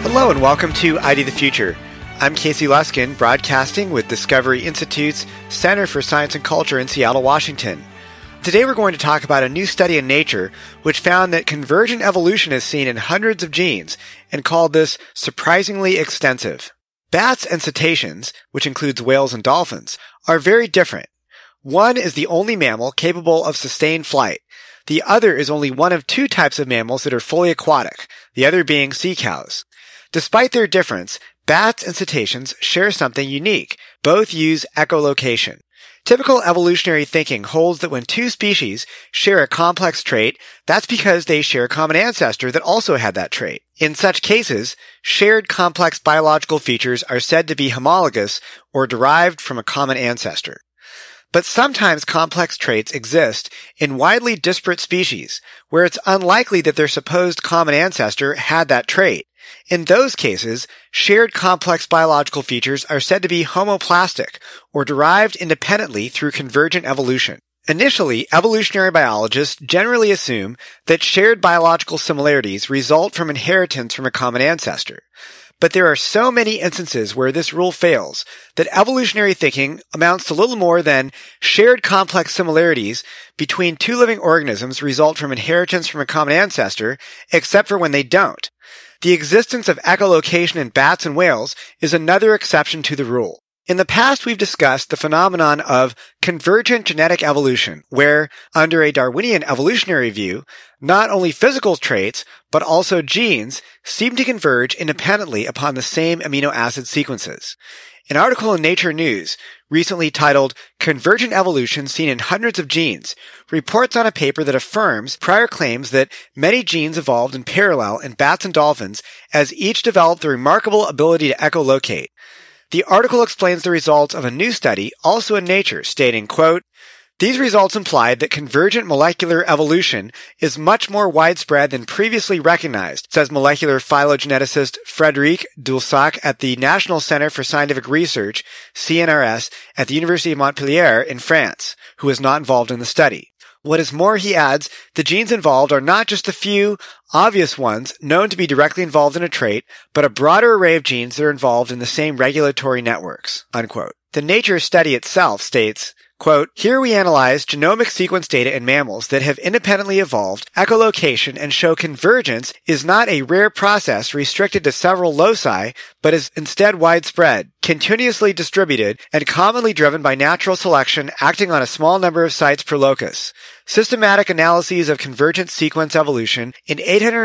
Hello and welcome to ID the Future. I'm Casey Luskin, broadcasting with Discovery Institute's Center for Science and Culture in Seattle, Washington. Today we're going to talk about a new study in Nature which found that convergent evolution is seen in hundreds of genes and called this surprisingly extensive. Bats and cetaceans, which includes whales and dolphins, are very different. One is the only mammal capable of sustained flight. The other is only one of two types of mammals that are fully aquatic, the other being sea cows. Despite their difference, bats and cetaceans share something unique. Both use echolocation. Typical evolutionary thinking holds that when two species share a complex trait, that's because they share a common ancestor that also had that trait. In such cases, shared complex biological features are said to be homologous or derived from a common ancestor. But sometimes complex traits exist in widely disparate species, where it's unlikely that their supposed common ancestor had that trait. In those cases, shared complex biological features are said to be homoplastic, or derived independently through convergent evolution. Initially, evolutionary biologists generally assume that shared biological similarities result from inheritance from a common ancestor. But there are so many instances where this rule fails that evolutionary thinking amounts to little more than shared complex similarities between two living organisms result from inheritance from a common ancestor, except for when they don't. The existence of echolocation in bats and whales is another exception to the rule. In the past, we've discussed the phenomenon of convergent genetic evolution, where, under a Darwinian evolutionary view, not only physical traits, but also genes seem to converge independently upon the same amino acid sequences. An article in Nature News, recently titled Convergent Evolution Seen in Hundreds of Genes, reports on a paper that affirms prior claims that many genes evolved in parallel in bats and dolphins as each developed the remarkable ability to echolocate. The article explains the results of a new study, also in Nature, stating, quote, "These results implied that convergent molecular evolution is much more widespread than previously recognized," says molecular phylogeneticist Frédéric Dulsac at the National Center for Scientific Research, CNRS, at the University of Montpellier in France, who is not involved in the study. What is more, he adds, the genes involved are not just the few obvious ones known to be directly involved in a trait, but a broader array of genes that are involved in the same regulatory networks, unquote. The Nature study itself states, quote, "Here we analyze genomic sequence data in mammals that have independently evolved echolocation and show convergence is not a rare process restricted to several loci, but is instead widespread, continuously distributed, and commonly driven by natural selection acting on a small number of sites per locus. Systematic analyses of convergent sequence evolution in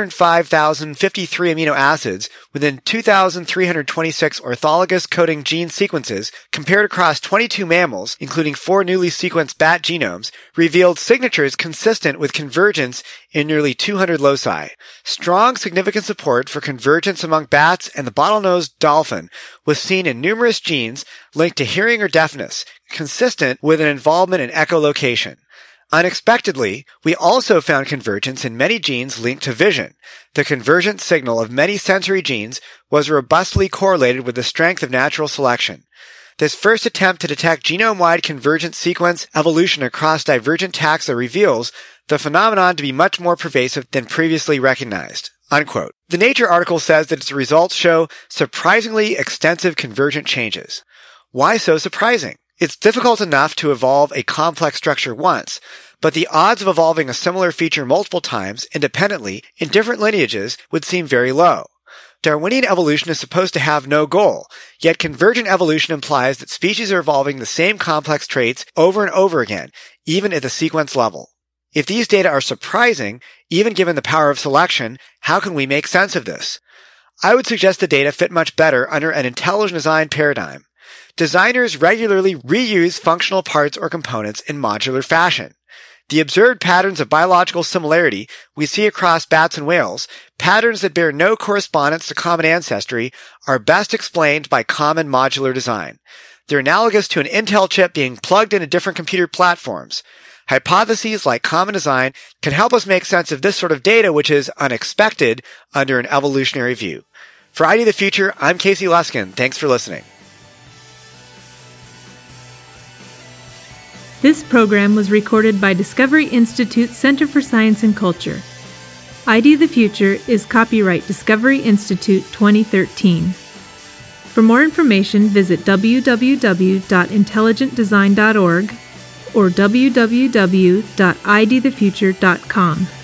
805,053 amino acids within 2,326 orthologous coding gene sequences compared across 22 mammals, including 4 newly sequenced bat genomes, revealed signatures consistent with convergence in nearly 200 loci. Strong, significant support for convergence among bats and the bottlenose dolphin was seen in numerous genes linked to hearing or deafness, consistent with an involvement in echolocation. Unexpectedly, we also found convergence in many genes linked to vision. The convergent signal of many sensory genes was robustly correlated with the strength of natural selection. This first attempt to detect genome-wide convergent sequence evolution across divergent taxa reveals the phenomenon to be much more pervasive than previously recognized." Unquote. The Nature article says that its results show surprisingly extensive convergent changes. Why so surprising? It's difficult enough to evolve a complex structure once, but the odds of evolving a similar feature multiple times, independently, in different lineages would seem very low. Darwinian evolution is supposed to have no goal, yet convergent evolution implies that species are evolving the same complex traits over and over again, even at the sequence level. If these data are surprising, even given the power of selection, how can we make sense of this? I would suggest the data fit much better under an intelligent design paradigm. Designers regularly reuse functional parts or components in modular fashion. The observed patterns of biological similarity we see across bats and whales, patterns that bear no correspondence to common ancestry, are best explained by common modular design. They're analogous to an Intel chip being plugged into different computer platforms. Hypotheses like common design can help us make sense of this sort of data which is unexpected under an evolutionary view. For ID the Future, I'm Casey Luskin. Thanks for listening. This program was recorded by Discovery Institute Center for Science and Culture. ID the Future is copyright Discovery Institute 2013. For more information, visit www.intelligentdesign.org or www.idthefuture.com.